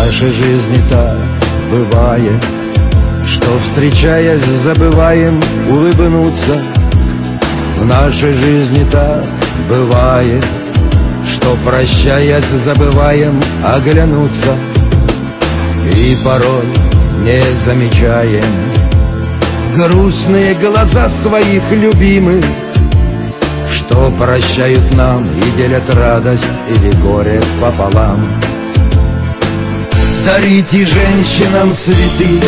нашей жизни так бывает, что, встречаясь, забываем улыбнуться. В нашей жизни так бывает, что, прощаясь, забываем оглянуться. И порой не замечаем грустные глаза своих любимых, что прощают нам и делят радость или горе пополам. Дарите женщинам цветы,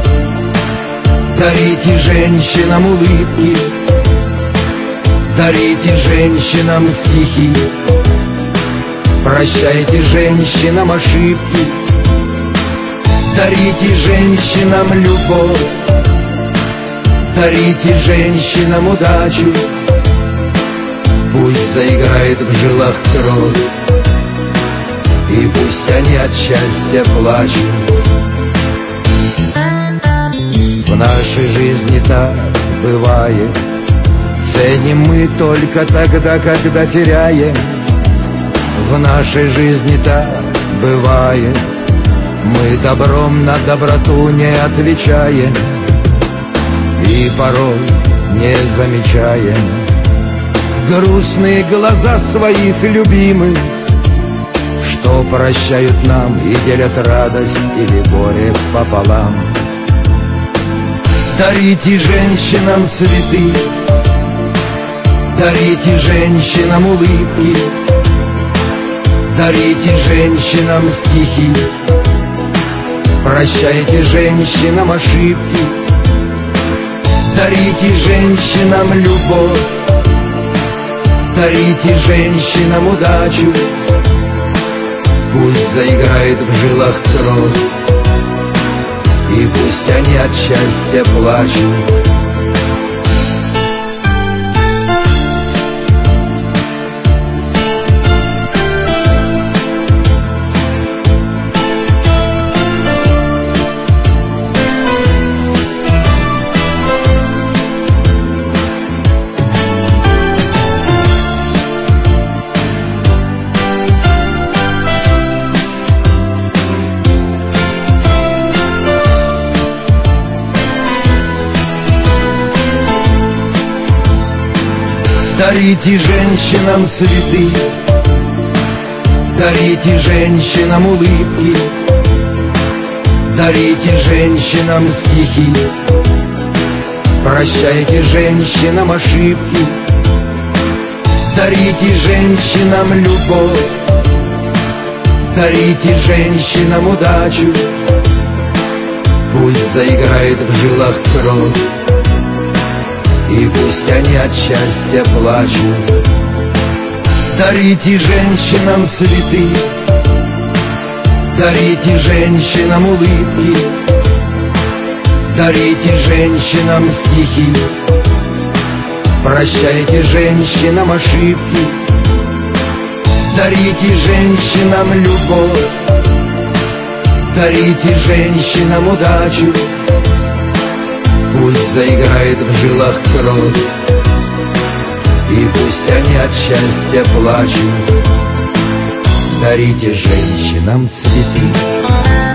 дарите женщинам улыбки, дарите женщинам стихи, прощайте женщинам ошибки. Дарите женщинам любовь, дарите женщинам удачу. Пусть заиграет в жилах кровь, и пусть они от счастья плачут. В нашей жизни так бывает, ценим мы только тогда, когда теряем. В нашей жизни так бывает, мы добром на доброту не отвечаем. И порой не замечаем грустные глаза своих любимых, что прощают нам и делят радость или горе пополам. Дарите женщинам цветы, дарите женщинам улыбки, дарите женщинам стихи, прощайте женщинам ошибки. Дарите женщинам любовь, дарите женщинам удачу. Пусть заиграет в жилах кровь, и пусть они от счастья плачут. Дарите женщинам цветы, дарите женщинам улыбки, дарите женщинам стихи, прощайте женщинам ошибки. Дарите женщинам любовь, дарите женщинам удачу. Пусть заиграет в жилах кровь, и пусть они от счастья плачут. Дарите женщинам цветы, дарите женщинам улыбки, дарите женщинам стихи, прощайте женщинам ошибки. Дарите женщинам любовь, дарите женщинам удачу. Пусть заиграет в жилах кровь, и пусть они от счастья плачут. Дарите женщинам цветы.